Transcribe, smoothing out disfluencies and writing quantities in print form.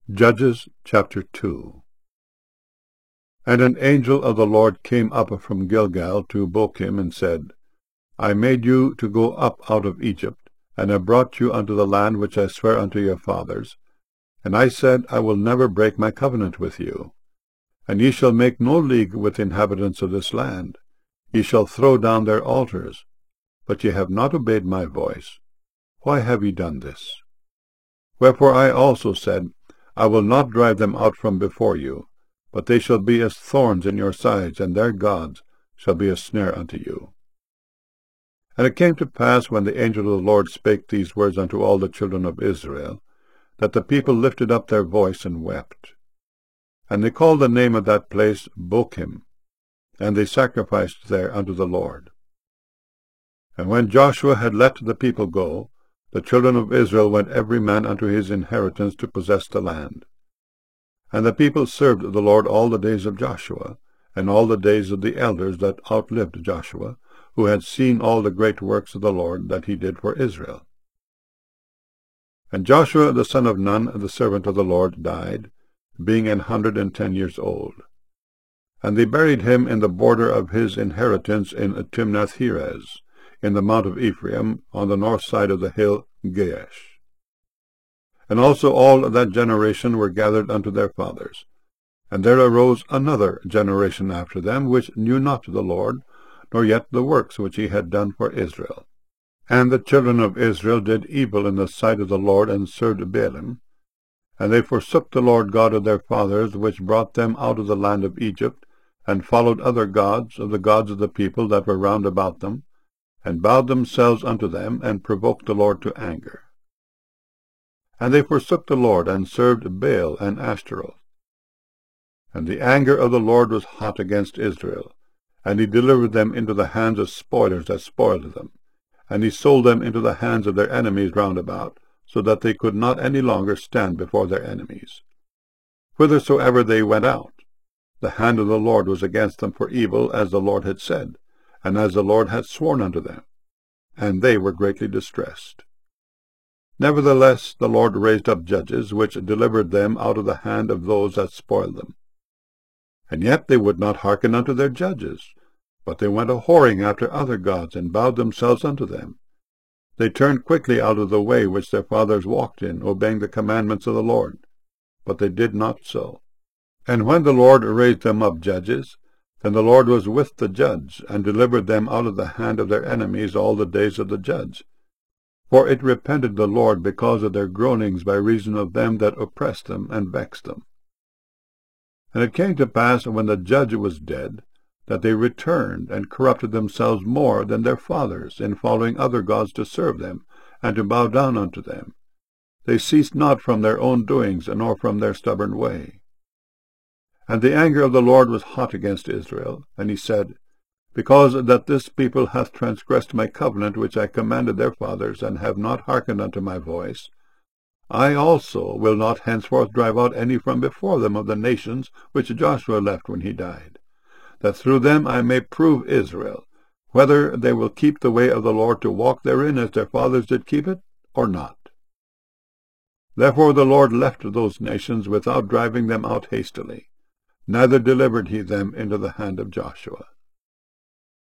Judges chapter 2. And an angel of the Lord came up from Gilgal to Bochim, and said, I made you to go up out of Egypt, and have brought you unto the land which I sware unto your fathers. And I said, I will never break my covenant with you. And ye shall make no league with the inhabitants of this land. Ye shall throw down their altars. But ye have not obeyed my voice. Why have ye done this? Wherefore I also said, I will not drive them out from before you, but they shall be as thorns in your sides, and their gods shall be a snare unto you. And it came to pass, when the angel of the Lord spake these words unto all the children of Israel, that the people lifted up their voice and wept. And they called the name of that place Bochim, and they sacrificed there unto the Lord. And when Joshua had let the people go, the children of Israel went every man unto his inheritance to possess the land. And the people served the Lord all the days of Joshua, and all the days of the elders that outlived Joshua, who had seen all the great works of the Lord that he did for Israel. And Joshua the son of Nun, the servant of the Lord, died, being 110 years old. And they buried him in the border of his inheritance in Timnath-Heres, in the mount of Ephraim, on the north side of the hill Gaash. And also all that generation were gathered unto their fathers. And there arose another generation after them, which knew not the Lord, nor yet the works which he had done for Israel. And the children of Israel did evil in the sight of the Lord, and served Baalim. And they forsook the Lord God of their fathers, which brought them out of the land of Egypt, and followed other gods, of the gods of the people that were round about them, and bowed themselves unto them, and provoked the Lord to anger. And they forsook the Lord, and served Baal and Ashtaroth. And the anger of the Lord was hot against Israel, and he delivered them into the hands of spoilers that spoiled them, and he sold them into the hands of their enemies round about, so that they could not any longer stand before their enemies. Whithersoever they went out, the hand of the Lord was against them for evil, as the Lord had said, and as the Lord had sworn unto them, and they were greatly distressed. Nevertheless the Lord raised up judges, which delivered them out of the hand of those that spoiled them. And yet they would not hearken unto their judges, but they went a-whoring after other gods, and bowed themselves unto them. They turned quickly out of the way which their fathers walked in, obeying the commandments of the Lord. But they did not so. And when the Lord raised them up judges, then the Lord was with the judge, and delivered them out of the hand of their enemies all the days of the judge. For it repented the Lord because of their groanings by reason of them that oppressed them and vexed them. And it came to pass, when the judge was dead, that they returned, and corrupted themselves more than their fathers, in following other gods to serve them, and to bow down unto them. They ceased not from their own doings, nor from their stubborn way. And the anger of the Lord was hot against Israel, and he said, Because that this people hath transgressed my covenant which I commanded their fathers, and have not hearkened unto my voice, I also will not henceforth drive out any from before them of the nations which Joshua left when he died, that through them I may prove Israel, whether they will keep the way of the Lord to walk therein as their fathers did keep it, or not. Therefore the Lord left those nations without driving them out hastily, neither delivered he them into the hand of Joshua.